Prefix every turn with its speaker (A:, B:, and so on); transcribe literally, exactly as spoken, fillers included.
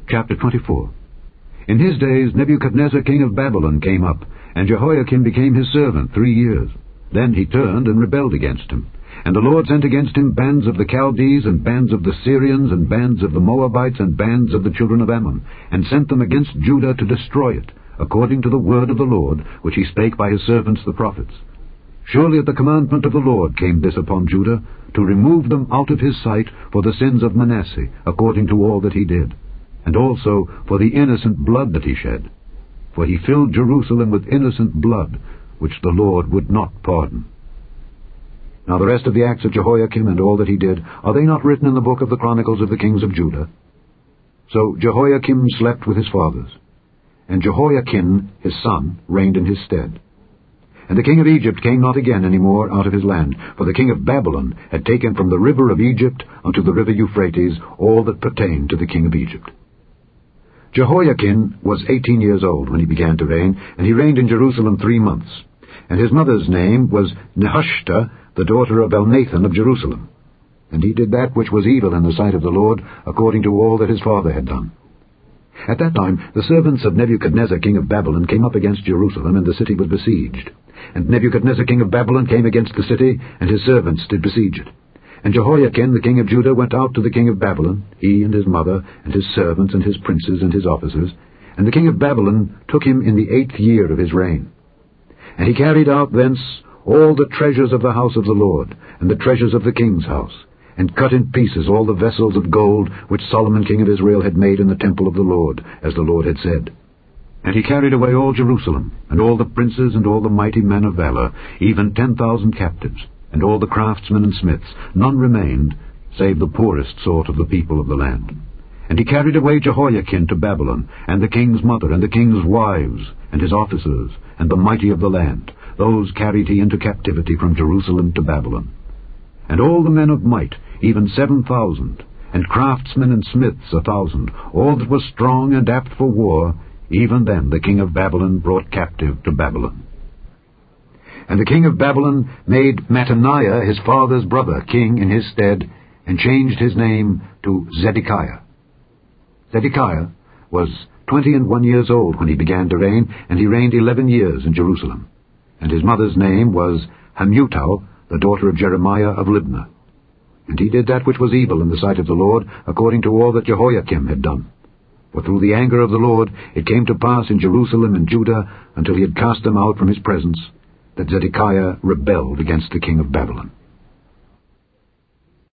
A: Chapter twenty-four. In his days Nebuchadnezzar king of Babylon came up, and Jehoiakim became his servant three years. Then he turned and rebelled against him. And the Lord sent against him bands of the Chaldees, and bands of the Syrians, and bands of the Moabites, and bands of the children of Ammon, and sent them against Judah to destroy it, according to the word of the Lord, which he spake by his servants the prophets. Surely at the commandment of the Lord came this upon Judah, to remove them out of his sight for the sins of Manasseh, according to all that he did, and also for the innocent blood that he shed. For he filled Jerusalem with innocent blood, which the Lord would not pardon. Now the rest of the acts of Jehoiakim and all that he did, are they not written in the book of the Chronicles of the kings of Judah? So Jehoiakim slept with his fathers, and Jehoiakim his son reigned in his stead. And the king of Egypt came not again any more out of his land, for the king of Babylon had taken from the river of Egypt unto the river Euphrates all that pertained to the king of Egypt. Jehoiakim was eighteen years old when he began to reign, and he reigned in Jerusalem three months. And his mother's name was Nehushta, the daughter of Elnathan of Jerusalem. And he did that which was evil in the sight of the Lord, according to all that his father had done. At that time the servants of Nebuchadnezzar king of Babylon came up against Jerusalem, and the city was besieged. And Nebuchadnezzar king of Babylon came against the city, and his servants did besiege it. And Jehoiakim the king of Judah went out to the king of Babylon, he and his mother, and his servants, and his princes, and his officers. And the king of Babylon took him in the eighth year of his reign. And he carried out thence all the treasures of the house of the Lord, and the treasures of the king's house, and cut in pieces all the vessels of gold which Solomon king of Israel had made in the temple of the Lord, as the Lord had said. And he carried away all Jerusalem, and all the princes, and all the mighty men of valor, even ten thousand captives, and all the craftsmen and smiths. None remained, save the poorest sort of the people of the land. And he carried away Jehoiakim to Babylon, and the king's mother, and the king's wives, and his officers, and the mighty of the land. Those carried he into captivity from Jerusalem to Babylon. And all the men of might, even seven thousand, and craftsmen and smiths a thousand, all that was strong and apt for war, even them the king of Babylon brought captive to Babylon. And the king of Babylon made Mattaniah his father's brother king in his stead, and changed his name to Zedekiah. Zedekiah was twenty and one years old when he began to reign, and he reigned eleven years in Jerusalem. And his mother's name was Hamutal, the daughter of Jeremiah of Libnah. And he did that which was evil in the sight of the Lord, according to all that Jehoiakim had done. For through the anger of the Lord it came to pass in Jerusalem and Judah, until he had cast them out from his presence, that Zedekiah rebelled against the king of Babylon.